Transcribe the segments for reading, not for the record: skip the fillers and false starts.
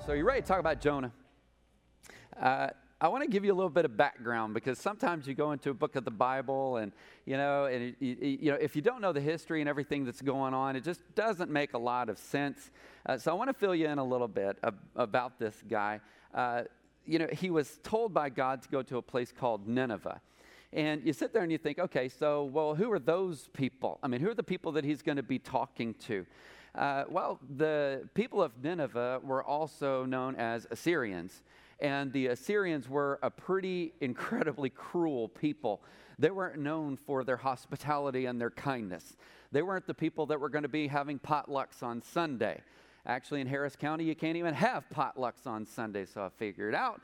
So you ready to talk about Jonah? I want to give you a little bit of background because sometimes you go into a book of the Bible and if you don't know the history and everything that's going on, it just doesn't make a lot of sense. So I want to fill you in a little bit about this guy. He was told by God to go to a place called Nineveh. And you sit there and you think, okay, so, well, who are those people? I mean, who are the people that he's going to be talking to? The people of Nineveh were also known as Assyrians. And the Assyrians were a pretty incredibly cruel people. They weren't known for their hospitality and their kindness. They weren't the people that were going to be having potlucks on Sunday. Actually, in Harris County, you can't even have potlucks on Sunday, so I figured out.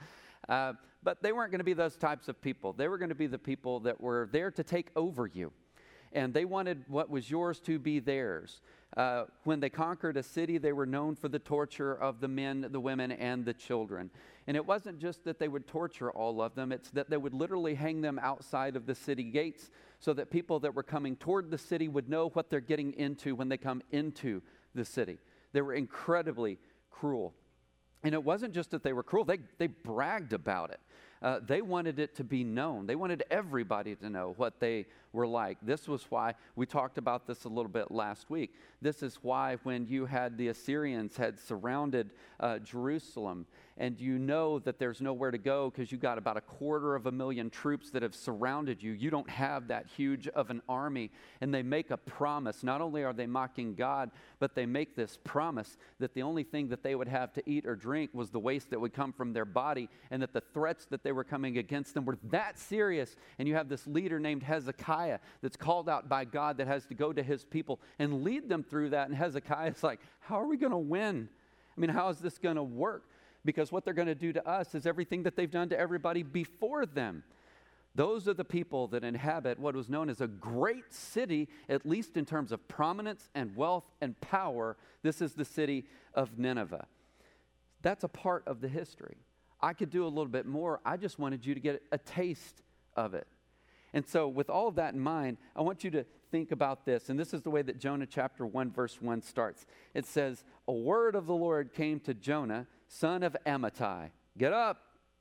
But they weren't going to be those types of people. They were going to be the people that were there to take over you. And they wanted what was yours to be theirs. When they conquered a city, they were known for the torture of the men, the women, and the children. And it wasn't just that they would torture all of them, it's that they would literally hang them outside of the city gates so that people that were coming toward the city would know what they're getting into when they come into the city. They were incredibly cruel. And it wasn't just that they were cruel, they bragged about it. They wanted it to be known. They wanted everybody to know what they were like. This was why, we talked about this a little bit last week. This is why when you had the Assyrians had surrounded Jerusalem, and you know that there's nowhere to go because you got about 250,000 troops that have surrounded you. You don't have that huge of an army. And they make a promise. Not only are they mocking God, but they make this promise that the only thing that they would have to eat or drink was the waste that would come from their body, and that the threats that they were coming against them were that serious. And you have this leader named Hezekiah that's called out by God that has to go to his people and lead them through that. And Hezekiah's like, how are we going to win? I mean, how is this going to work? Because what they're going to do to us is everything that they've done to everybody before them. Those are the people that inhabit what was known as a great city, at least in terms of prominence and wealth and power. This is the city of Nineveh. That's a part of the history. I could do a little bit more. I just wanted you to get a taste of it. And so with all of that in mind, I want you to think about this. And this is the way that Jonah chapter 1 verse 1 starts. It says, a word of the Lord came to Jonah, son of Amittai. Get up,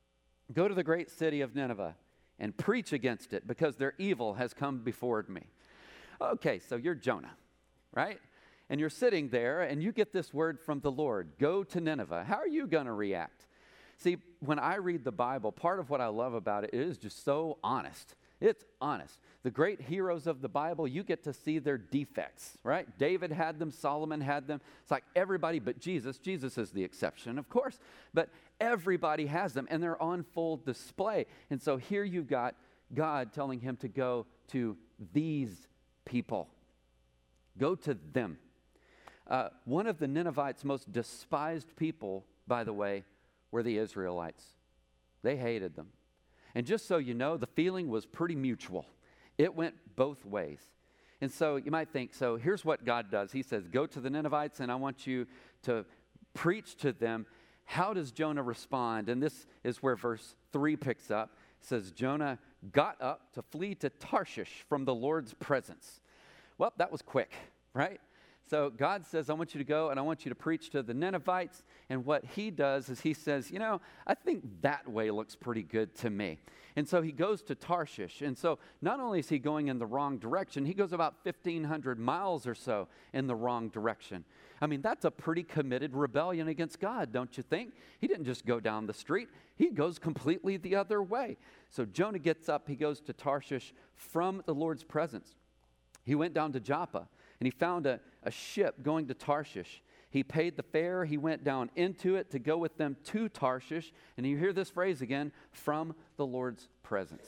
go to the great city of Nineveh and preach against it because their evil has come before me. Okay, so you're Jonah, right? And you're sitting there and you get this word from the Lord, go to Nineveh. How are you going to react? See, when I read the Bible, part of what I love about it is just so honest. It's honest. The great heroes of the Bible, you get to see their defects, right? David had them, Solomon had them. It's like everybody but Jesus. Jesus is the exception, of course, but everybody has them, and they're on full display. And so here you've got God telling him to go to these people. Go to them. One of the Ninevites' most despised people, by the way, were the Israelites. They hated them. And just so you know, the feeling was pretty mutual. It went both ways. And so you might think, so here's what God does. He says, go to the Ninevites and I want you to preach to them. How does Jonah respond? And this is where verse 3 picks up. It says, Jonah got up to flee to Tarshish from the Lord's presence. Well, that was quick, right? So God says, I want you to go and I want you to preach to the Ninevites. And what he does is he says, I think that way looks pretty good to me. And so he goes to Tarshish. And so not only is he going in the wrong direction, he goes about 1,500 miles or so in the wrong direction. I mean, that's a pretty committed rebellion against God, don't you think? He didn't just go down the street. He goes completely the other way. So Jonah gets up. He goes to Tarshish from the Lord's presence. He went down to Joppa. And he found a ship going to Tarshish. He paid the fare. He went down into it to go with them to Tarshish. And you hear this phrase again, from the Lord's presence.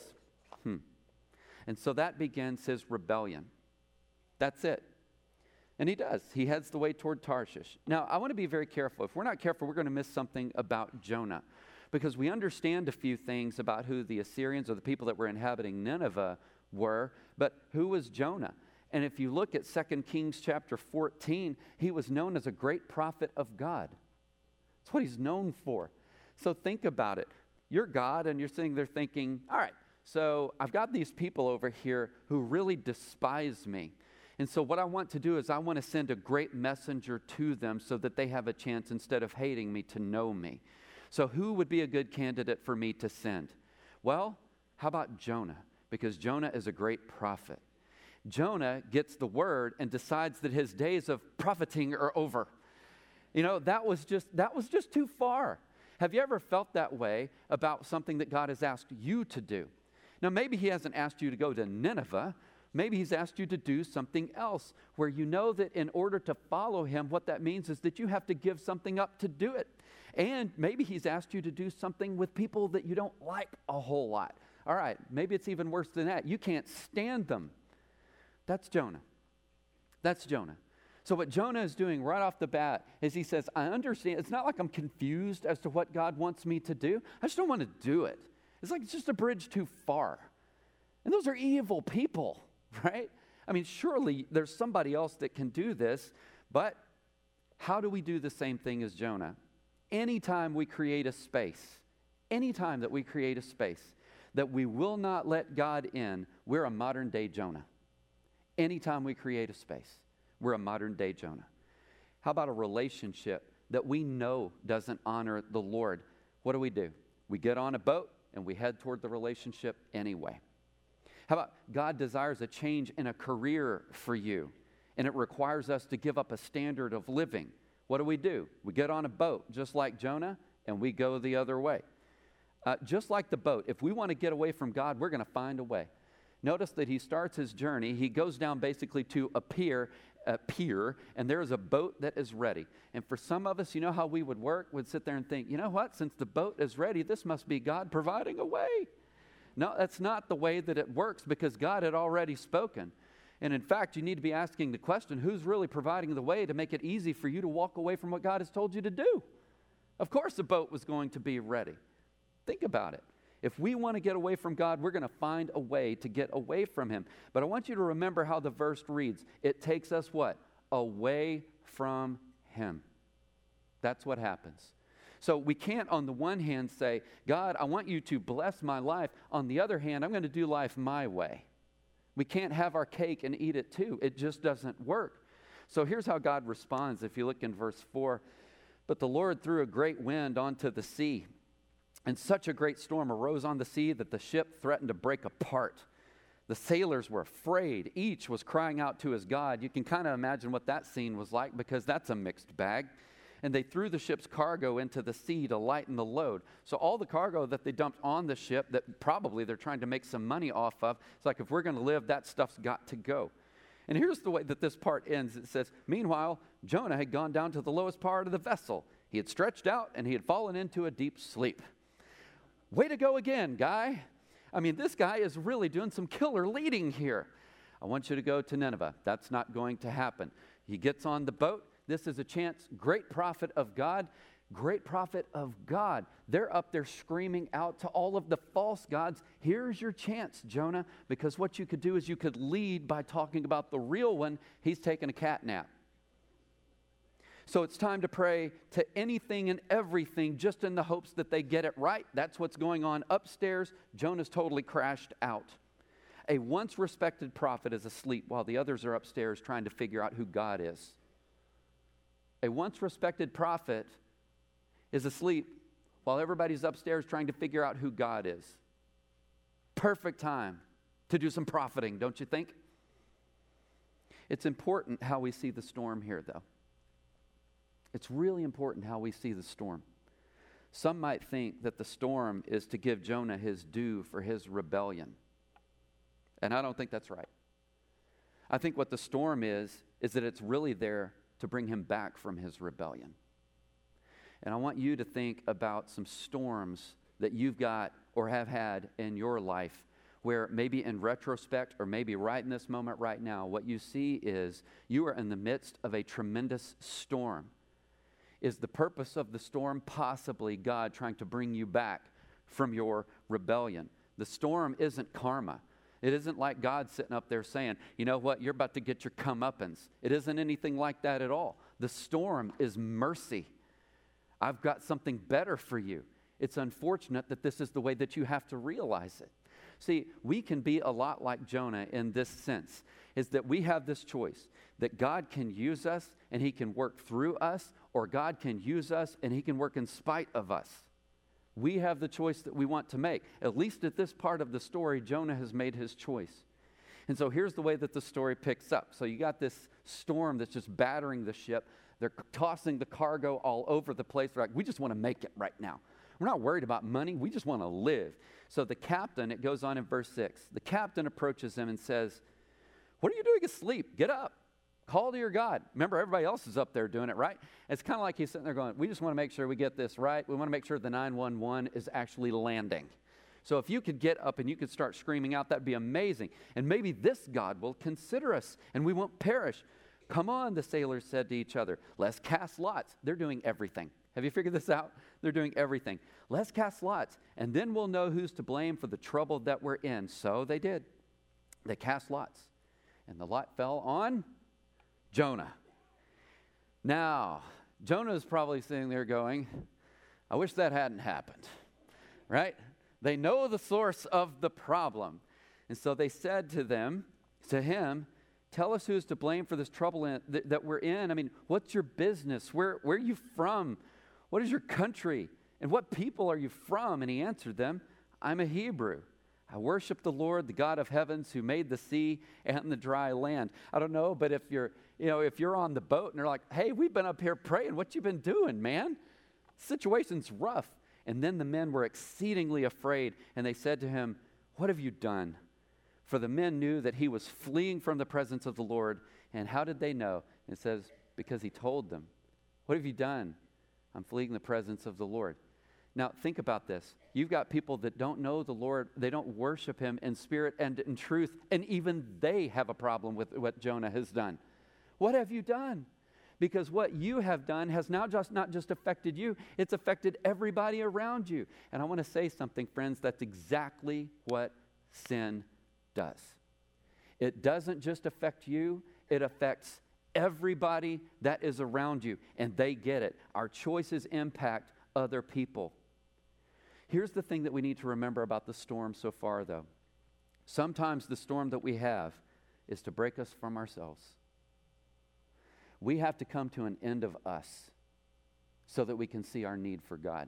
And so that begins his rebellion. That's it. And he does. He heads the way toward Tarshish. Now, I want to be very careful. If we're not careful, we're going to miss something about Jonah. Because we understand a few things about who the Assyrians or the people that were inhabiting Nineveh were. But who was Jonah? And if you look at 2 Kings chapter 14, he was known as a great prophet of God. That's what he's known for. So think about it. You're God, and you're sitting there thinking, all right, so I've got these people over here who really despise me. And so what I want to do is I want to send a great messenger to them so that they have a chance, instead of hating me, to know me. So who would be a good candidate for me to send? Well, how about Jonah? Because Jonah is a great prophet. Jonah gets the word and decides that his days of profiting are over. You know, that was just too far. Have you ever felt that way about something that God has asked you to do? Now, maybe he hasn't asked you to go to Nineveh. Maybe he's asked you to do something else where you know that in order to follow him, what that means is that you have to give something up to do it. And maybe he's asked you to do something with people that you don't like a whole lot. All right, maybe it's even worse than that. You can't stand them. That's Jonah. That's Jonah. So what Jonah is doing right off the bat is he says, I understand. It's not like I'm confused as to what God wants me to do. I just don't want to do it. It's like it's just a bridge too far. And those are evil people, right? I mean, surely there's somebody else that can do this, but how do we do the same thing as Jonah? Anytime we create a space, anytime that we create a space that we will not let God in, we're a modern day Jonah. Anytime we create a space, we're a modern day Jonah. How about a relationship that we know doesn't honor the Lord? What do? We get on a boat and we head toward the relationship anyway. How about God desires a change in a career for you, and it requires us to give up a standard of living? What do? We get on a boat, just like Jonah, and we go the other way. Just like the boat, if we want to get away from God, we're going to find a way. Notice that he starts his journey. He goes down basically to a pier, and there is a boat that is ready. And for some of us, you know how we would work? We'd sit there and think, you know what? Since the boat is ready, this must be God providing a way. No, that's not the way that it works, because God had already spoken. And in fact, you need to be asking the question, who's really providing the way to make it easy for you to walk away from what God has told you to do? Of course the boat was going to be ready. Think about it. If we want to get away from God, we're going to find a way to get away from him. But I want you to remember how the verse reads. It takes us what? Away from him. That's what happens. So we can't on the one hand say, God, I want you to bless my life. On the other hand, I'm going to do life my way. We can't have our cake and eat it too. It just doesn't work. So here's how God responds if you look in verse 4. But the Lord threw a great wind onto the sea, and such a great storm arose on the sea that the ship threatened to break apart. The sailors were afraid. Each was crying out to his God. You can kind of imagine what that scene was like, because that's a mixed bag. And they threw the ship's cargo into the sea to lighten the load. So all the cargo that they dumped on the ship that probably they're trying to make some money off of, it's like, if we're going to live, that stuff's got to go. And here's the way that this part ends. It says, meanwhile, Jonah had gone down to the lowest part of the vessel. He had stretched out and he had fallen into a deep sleep. Way to go again, guy. I mean, this guy is really doing some killer leading here. I want you to go to Nineveh. That's not going to happen. He gets on the boat. This is a chance. Great prophet of God. Great prophet of God. They're up there screaming out to all of the false gods, here's your chance, Jonah, because what you could do is you could lead by talking about the real one. He's taking a cat nap. So it's time to pray to anything and everything just in the hopes that they get it right. That's what's going on upstairs. Jonah's totally crashed out. A once respected prophet is asleep while the others are upstairs trying to figure out who God is. A once respected prophet is asleep while everybody's upstairs trying to figure out who God is. Perfect time to do some profiting, don't you think? It's important how we see the storm here, though. It's really important how we see the storm. Some might think that the storm is to give Jonah his due for his rebellion. And I don't think that's right. I think what the storm is that it's really there to bring him back from his rebellion. And I want you to think about some storms that you've got or have had in your life where maybe in retrospect or maybe right in this moment right now, what you see is you are in the midst of a tremendous storm. Is the purpose of the storm possibly God trying to bring you back from your rebellion? The storm isn't karma. It isn't like God sitting up there saying, you know what, you're about to get your comeuppance. It isn't anything like that at all. The storm is mercy. I've got something better for you. It's unfortunate that this is the way that you have to realize it. See, we can be a lot like Jonah in this sense, is that we have this choice that God can use us and he can work through us, or God can use us and he can work in spite of us. We have the choice that we want to make. At least at this part of the story, Jonah has made his choice. And so here's the way that the story picks up. So you got this storm that's just battering the ship. They're tossing the cargo all over the place. They're like, we just want to make it right now. We're not worried about money. We just want to live. So the captain, it goes on in verse 6, the captain approaches him and says, what are you doing asleep? Get up. Call to your God. Remember, everybody else is up there doing it, right? It's kind of like he's sitting there going, we just want to make sure we get this right. We want to make sure the 911 is actually landing. So if you could get up and you could start screaming out, that'd be amazing. And maybe this God will consider us and we won't perish. Come on, the sailors said to each other. Let's cast lots. They're doing everything. Have you figured this out? They're doing everything. Let's cast lots, and then we'll know who's to blame for the trouble that we're in. So they did. They cast lots, and the lot fell on Jonah. Now, Jonah is probably sitting there going, I wish that hadn't happened, right? They know the source of the problem. And so they said to him, tell us who's to blame for this trouble that we're in. I mean, what's your business? Where are you from? What is your country? And what people are you from? And he answered them, I'm a Hebrew. I worship the Lord, the God of heavens, who made the sea and the dry land. I don't know, but if you're on the boat and they're like, hey, we've been up here praying. What you been doing, man? Situation's rough. And then the men were exceedingly afraid, and they said to him, what have you done? For the men knew that he was fleeing from the presence of the Lord. And how did they know? It says, because he told them. What have you done? I'm fleeing the presence of the Lord. Now, think about this. You've got people that don't know the Lord. They don't worship him in spirit and in truth. And even they have a problem with what Jonah has done. What have you done? Because what you have done has now not just affected you, it's affected everybody around you. And I want to say something, friends, that's exactly what sin does. It doesn't just affect you, it affects everybody that is around you, and they get it. Our choices impact other people. Here's the thing that we need to remember about the storm so far, though. Sometimes the storm that we have is to break us from ourselves. We have to come to an end of us so that we can see our need for God.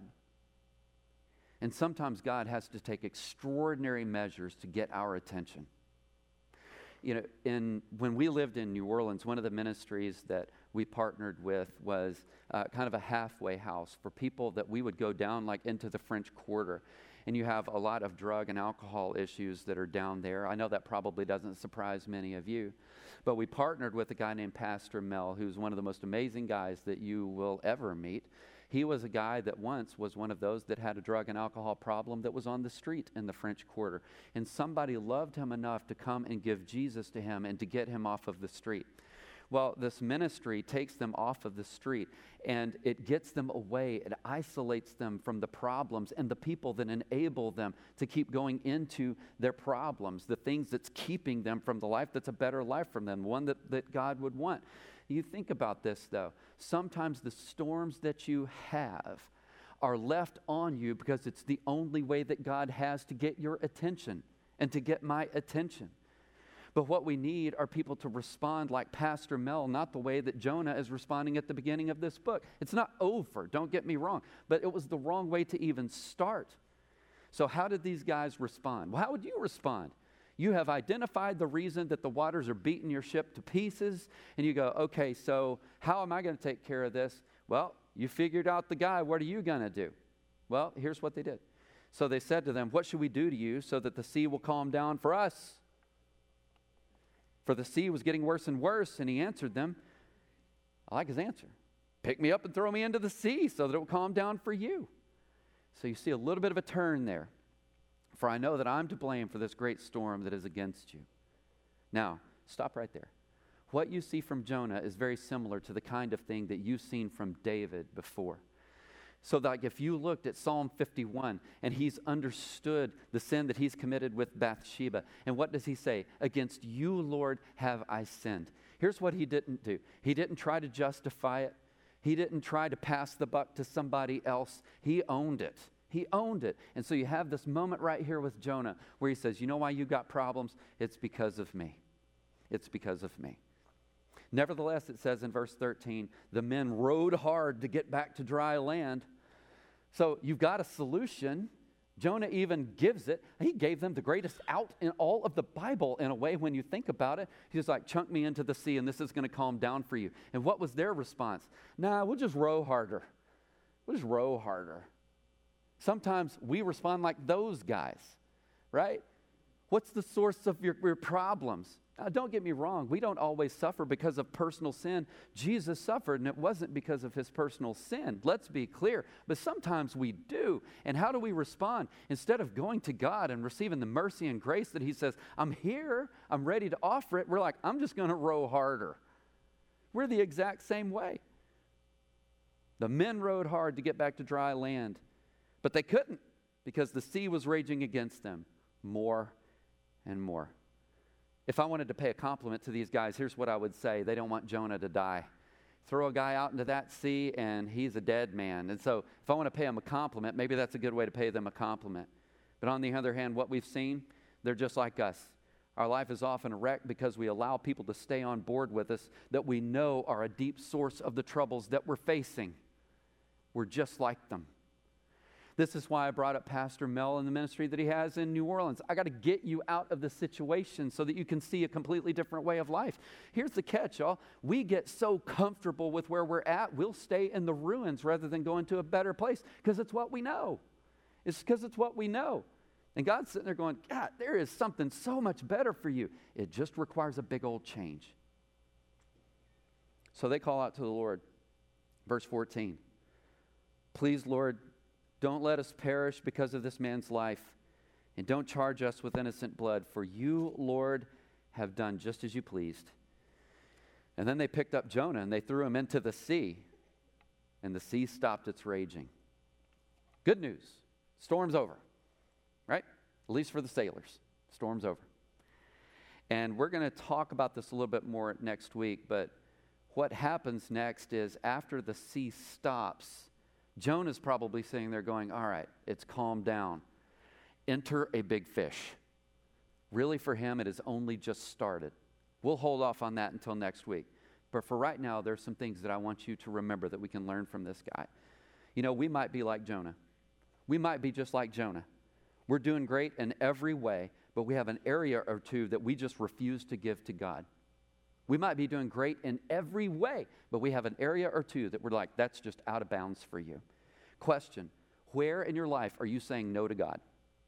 And sometimes God has to take extraordinary measures to get our attention. You know, when we lived in New Orleans, one of the ministries that we partnered with was kind of a halfway house for people that we would go down like into the French Quarter. And you have a lot of drug and alcohol issues that are down there. I know that probably doesn't surprise many of you. But we partnered with a guy named Pastor Mel, who's one of the most amazing guys that you will ever meet. He was a guy that once was one of those that had a drug and alcohol problem that was on the street in the French Quarter. And somebody loved him enough to come and give Jesus to him and to get him off of the street. Well, this ministry takes them off of the street and it gets them away. It isolates them from the problems and the people that enable them to keep going into their problems, the things that's keeping them from the life that's a better life from them, one that God would want. You think about this, though. Sometimes the storms that you have are left on you because it's the only way that God has to get your attention and to get my attention. But what we need are people to respond like Pastor Mel, not the way that Jonah is responding at the beginning of this book. It's not over, don't get me wrong, but it was the wrong way to even start. So how did these guys respond? Well, how would you respond? You have identified the reason that the waters are beating your ship to pieces, and you go, okay, so how am I going to take care of this? Well, you figured out the guy. What are you going to do? Well, here's what they did. So they said to them, what should we do to you so that the sea will calm down for us? For the sea was getting worse and worse, and he answered them. I like his answer. Pick me up and throw me into the sea so that it will calm down for you. So you see a little bit of a turn there. For I know that I'm to blame for this great storm that is against you. Now, stop right there. What you see from Jonah is very similar to the kind of thing that you've seen from David before. So like if you looked at Psalm 51 and he's understood the sin that he's committed with Bathsheba, and what does he say? Against you, Lord, have I sinned. Here's what he didn't do. He didn't try to justify it. He didn't try to pass the buck to somebody else. He owned it. He owned it. And so you have this moment right here with Jonah where he says, you know why you got problems? It's because of me. It's because of me. Nevertheless, it says in verse 13, the men rowed hard to get back to dry land. So you've got a solution. Jonah even gives it. He gave them the greatest out in all of the Bible in a way when you think about it. He's like, chunk me into the sea and this is going to calm down for you. And what was their response? Nah, we'll just row harder. We'll just row harder. Sometimes we respond like those guys, right? What's the source of your problems? Now, don't get me wrong. We don't always suffer because of personal sin. Jesus suffered, and it wasn't because of his personal sin. Let's be clear. But sometimes we do. And how do we respond? Instead of going to God and receiving the mercy and grace that he says, I'm here, I'm ready to offer it, we're like, I'm just going to row harder. We're the exact same way. The men rowed hard to get back to dry land. But they couldn't because the sea was raging against them more and more. If I wanted to pay a compliment to these guys, here's what I would say. They don't want Jonah to die. Throw a guy out into that sea and he's a dead man. And so if I want to pay him a compliment, maybe that's a good way to pay them a compliment. But on the other hand, what we've seen, they're just like us. Our life is often a wreck because we allow people to stay on board with us that we know are a deep source of the troubles that we're facing. We're just like them. This is why I brought up Pastor Mel and the ministry that he has in New Orleans. I got to get you out of the situation so that you can see a completely different way of life. Here's the catch, y'all. We get so comfortable with where we're at, we'll stay in the ruins rather than going to a better place because it's what we know. It's because it's what we know. And God's sitting there going, God, there is something so much better for you. It just requires a big old change. So they call out to the Lord. Verse 14. Please, Lord, don't let us perish because of this man's life, and don't charge us with innocent blood, for you, Lord, have done just as you pleased. And then they picked up Jonah and they threw him into the sea, and the sea stopped its raging. Good news. Storm's over, right? At least for the sailors. Storm's over. And we're going to talk about this a little bit more next week, but what happens next is after the sea stops, Jonah's probably sitting there going, all right, it's calmed down. Enter a big fish. Really, for him, it has only just started. We'll hold off on that until next week. But for right now, there's some things that I want you to remember that we can learn from this guy. You know, we might be like Jonah. We might be just like Jonah. We're doing great in every way, but we have an area or two that we just refuse to give to God. We might be doing great in every way, but we have an area or two that we're like, that's just out of bounds for you. Question, where in your life are you saying no to God?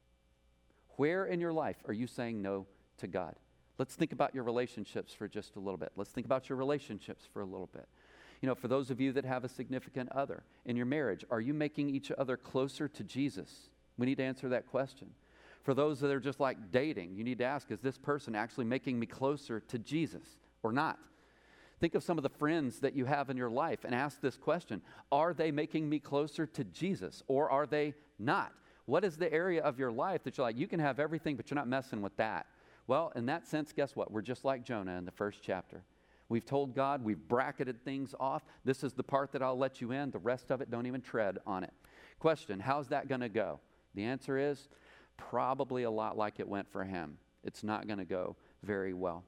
Where in your life are you saying no to God? Let's think about your relationships for just a little bit. Let's think about your relationships for a little bit. You know, for those of you that have a significant other in your marriage, are you making each other closer to Jesus? We need to answer that question. For those that are just like dating, you need to ask, is this person actually making me closer to Jesus or not? Think of some of the friends that you have in your life and ask this question. Are they making me closer to Jesus or are they not? What is the area of your life that you're like, you can have everything, but you're not messing with that? Well, in that sense, guess what? We're just like Jonah in the first chapter. We've told God, we've bracketed things off. This is the part that I'll let you in. The rest of it, don't even tread on it. Question, how's that going to go? The answer is probably a lot like it went for him. It's not going to go very well.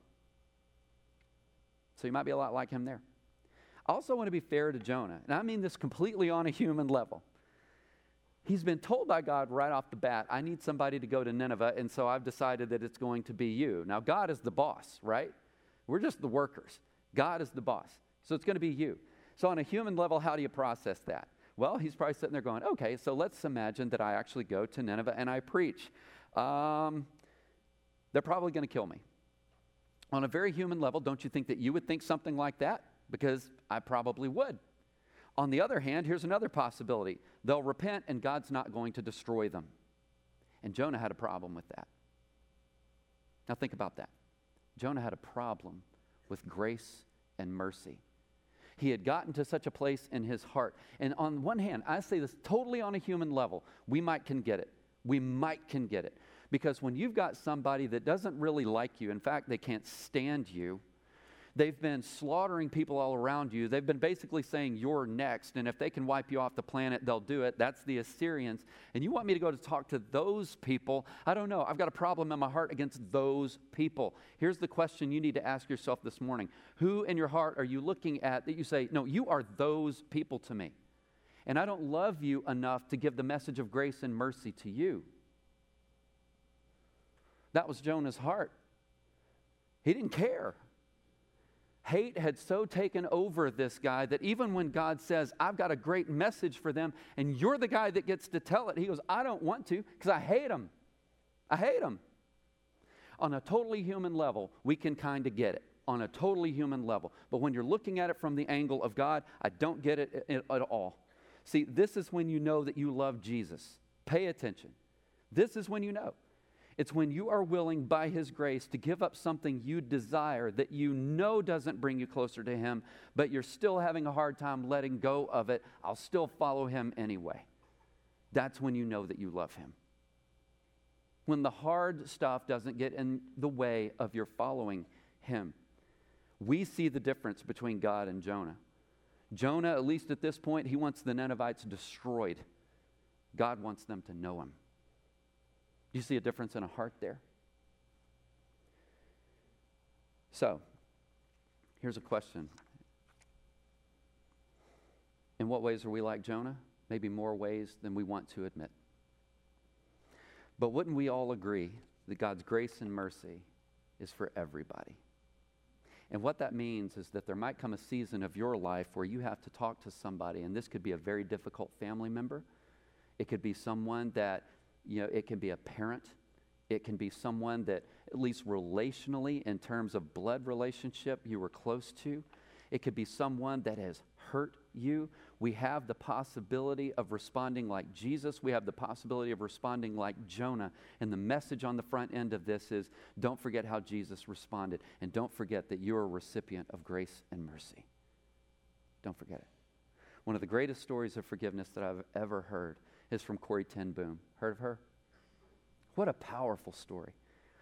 So you might be a lot like him there. I also want to be fair to Jonah, and I mean this completely on a human level. He's been told by God right off the bat, I need somebody to go to Nineveh, and so I've decided that it's going to be you. Now, God is the boss, right? We're just the workers. God is the boss, so it's going to be you. So on a human level, how do you process that? Well, he's probably sitting there going, okay, so let's imagine that I actually go to Nineveh and I preach. They're probably going to kill me. On a very human level, don't you think that you would think something like that? Because I probably would. On the other hand, here's another possibility. They'll repent and God's not going to destroy them. And Jonah had a problem with that. Now think about that. Jonah had a problem with grace and mercy. He had gotten to such a place in his heart. And on one hand, I say this totally on a human level, we might can get it. We might can get it. Because when you've got somebody that doesn't really like you, in fact, they can't stand you, They've been slaughtering people all around you. They've been basically saying, you're next, and if they can wipe you off the planet, they'll do it. That's the Assyrians. And you want me to go to talk to those people? I don't know. I've got a problem in my heart against those people. Here's the question you need to ask yourself this morning. Who in your heart are you looking at that you say, no, you are those people to me? And I don't love you enough to give the message of grace and mercy to you. That was Jonah's heart. He didn't care. Hate had so taken over this guy that even when God says, I've got a great message for them, and you're the guy that gets to tell it, he goes, I don't want to because I hate them. I hate them. On a totally human level, we can kind of get it. On a totally human level. But when you're looking at it from the angle of God, I don't get it at all. See, this is when you know that you love Jesus. Pay attention. This is when you know. It's when you are willing, by His grace, to give up something you desire that you know doesn't bring you closer to Him, but you're still having a hard time letting go of it. I'll still follow Him anyway. That's when you know that you love Him. When the hard stuff doesn't get in the way of your following Him. We see the difference between God and Jonah. Jonah, at least at this point, he wants the Ninevites destroyed. God wants them to know Him. Do you see a difference in a heart there? So, here's a question. In what ways are we like Jonah? Maybe more ways than we want to admit. But wouldn't we all agree that God's grace and mercy is for everybody? And what that means is that there might come a season of your life where you have to talk to somebody, and this could be a very difficult family member. It could be someone that, it can be a parent. It can be someone that, at least relationally, in terms of blood relationship, you were close to. It could be someone that has hurt you. We have the possibility of responding like Jesus. We have the possibility of responding like Jonah. And the message on the front end of this is, don't forget how Jesus responded. And don't forget that you're a recipient of grace and mercy. Don't forget it. One of the greatest stories of forgiveness that I've ever heard is from Corrie ten Boom. Heard of her? What a powerful story.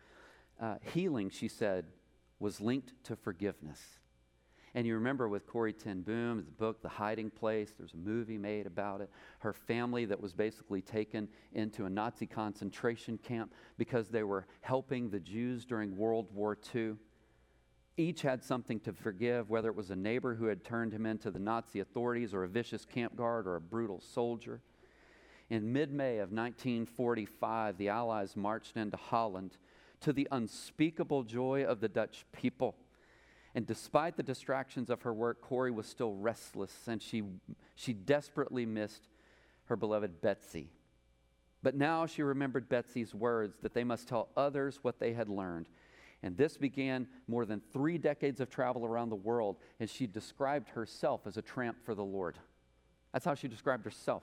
Healing, she said, was linked to forgiveness. And you remember with Corrie ten Boom, the book, The Hiding Place, there's a movie made about it. Her family that was basically taken into a Nazi concentration camp because they were helping the Jews during World War II. Each had something to forgive, whether it was a neighbor who had turned him into the Nazi authorities or a vicious camp guard or a brutal soldier. In mid-May of 1945, the Allies marched into Holland to the unspeakable joy of the Dutch people. And despite the distractions of her work, Corrie was still restless, and she desperately missed her beloved Betsy. But now she remembered Betsy's words that they must tell others what they had learned. And this began more than 3 decades of travel around the world, and she described herself as a tramp for the Lord. That's how she described herself.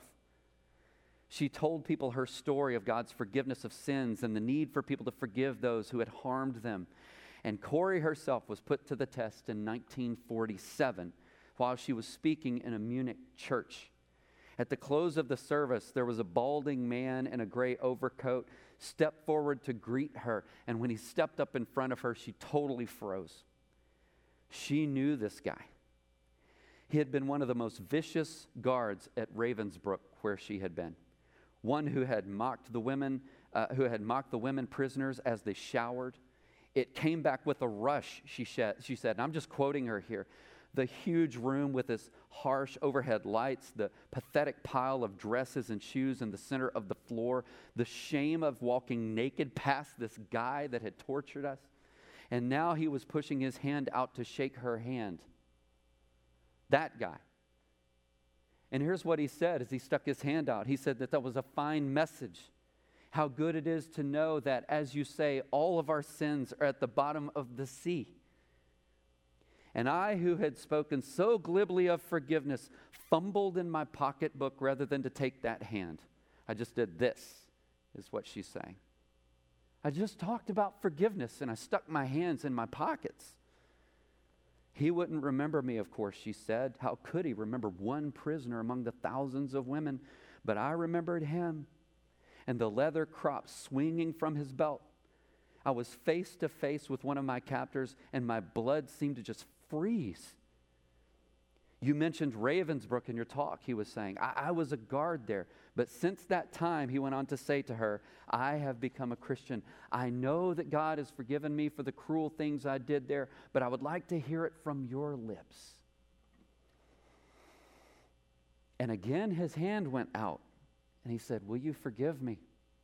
She told people her story of God's forgiveness of sins and the need for people to forgive those who had harmed them. And Corrie herself was put to the test in 1947 while she was speaking in a Munich church. At the close of the service, there was a balding man in a gray overcoat stepped forward to greet her. And when he stepped up in front of her, she totally froze. She knew this guy. He had been one of the most vicious guards at Ravensbrück, where she had been. One who had mocked the women prisoners as they showered. It came back with a rush, she said, and I'm just quoting her here. The huge room with its harsh overhead lights, the pathetic pile of dresses and shoes in the center of the floor, the shame of walking naked past this guy that had tortured us. And now he was pushing his hand out to shake her hand. That guy. And here's what he said as he stuck his hand out. He said that was a fine message. How good it is to know that, as you say, all of our sins are at the bottom of the sea. And I, who had spoken so glibly of forgiveness, fumbled in my pocketbook rather than to take that hand. I just did this, is what she's saying. I just talked about forgiveness and I stuck my hands in my pockets. He wouldn't remember me, of course, she said. How could he remember one prisoner among the thousands of women? But I remembered him and the leather crop swinging from his belt. I was face to face with one of my captors and my blood seemed to just freeze. You mentioned Ravensbrück in your talk, he was saying. I was a guard there. But since that time, he went on to say to her, I have become a Christian. I know that God has forgiven me for the cruel things I did there, but I would like to hear it from your lips. And again, his hand went out, and he said, will you forgive me?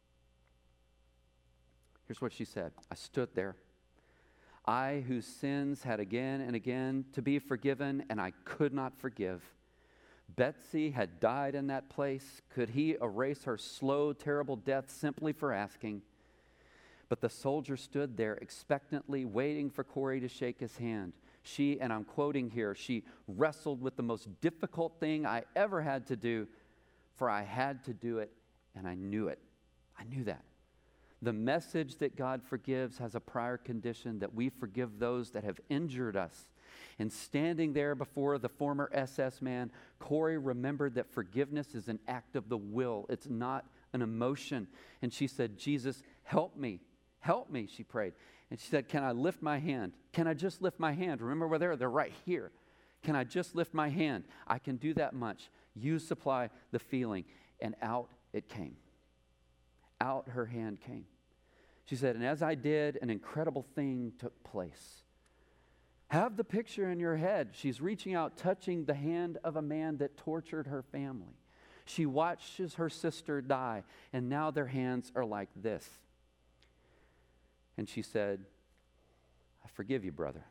Here's what she said. I stood there. I, whose sins had again and again to be forgiven, and I could not forgive. Betsy had died in that place. Could he erase her slow, terrible death simply for asking? But the soldier stood there expectantly, waiting for Corrie to shake his hand. She, and I'm quoting here, she wrestled with the most difficult thing I ever had to do, for I had to do it, and I knew it. I knew that. The message that God forgives has a prior condition that we forgive those that have injured us. And standing there before the former SS man, Corrie remembered that forgiveness is an act of the will. It's not an emotion. And she said, Jesus, help me. Help me, she prayed. And she said, can I lift my hand? Can I just lift my hand? Remember where they're right here. Can I just lift my hand? I can do that much. You supply the feeling. And out it came. Out her hand came. She said, and as I did, an incredible thing took place. Have the picture in your head. She's reaching out, touching the hand of a man that tortured her family. She watches her sister die, and now their hands are like this. And she said, I forgive you, brother.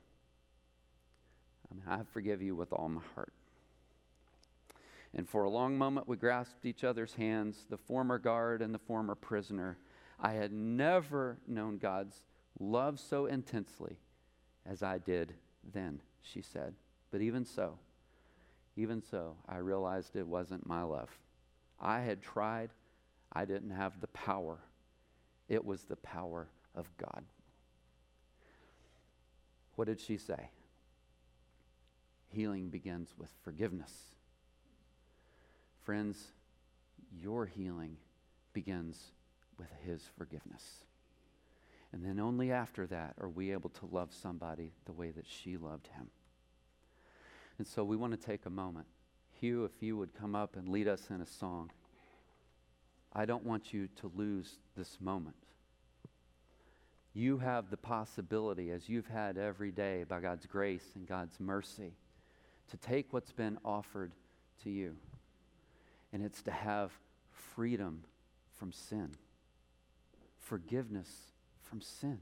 I forgive you with all my heart. And for a long moment, we grasped each other's hands, the former guard and the former prisoner. I had never known God's love so intensely as I did then, she said. But even so, I realized it wasn't my love. I had tried. I didn't have the power. It was the power of God. What did she say? Healing begins with forgiveness. Friends, your healing begins with his forgiveness. And then only after that are we able to love somebody the way that she loved him. And so we want to take a moment. Hugh, if you would come up and lead us in a song. I don't want you to lose this moment. You have the possibility, as you've had every day by God's grace and God's mercy, to take what's been offered to you. And it's to have freedom from sin. Forgiveness from sin.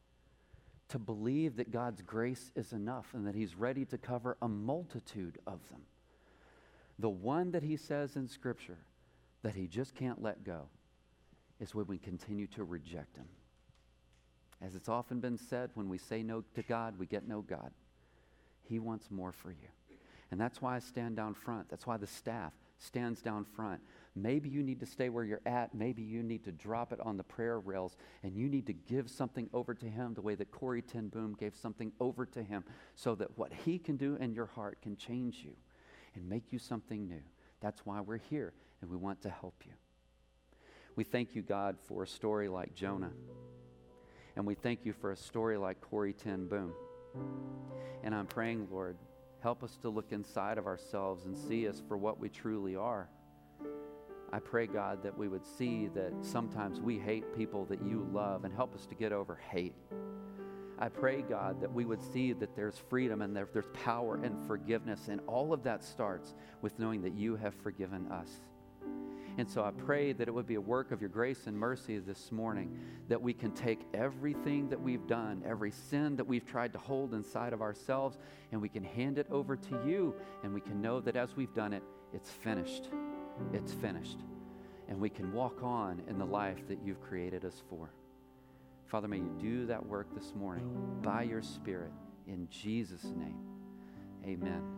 To believe that God's grace is enough and that he's ready to cover a multitude of them. The one that he says in Scripture that he just can't let go is when we continue to reject him. As it's often been said, when we say no to God, we get no God. He wants more for you. And that's why I stand down front. That's why the staff stands down front. Maybe you need to stay where you're at. Maybe you need to drop it on the prayer rails and you need to give something over to him the way that Corrie ten Boom gave something over to him so that what he can do in your heart can change you and make you something new. That's why we're here and we want to help you. We thank you, God, for a story like Jonah. And we thank you for a story like Corrie ten Boom. And I'm praying, Lord, help us to look inside of ourselves and see us for what we truly are. I pray, God, that we would see that sometimes we hate people that you love and help us to get over hate. I pray, God, that we would see that there's freedom and there's power and forgiveness, and all of that starts with knowing that you have forgiven us. And so I pray that it would be a work of your grace and mercy this morning, that we can take everything that we've done, every sin that we've tried to hold inside of ourselves, and we can hand it over to you, and we can know that as we've done it, it's finished. It's finished. And we can walk on in the life that you've created us for. Father, may you do that work this morning by your Spirit in Jesus' name. Amen.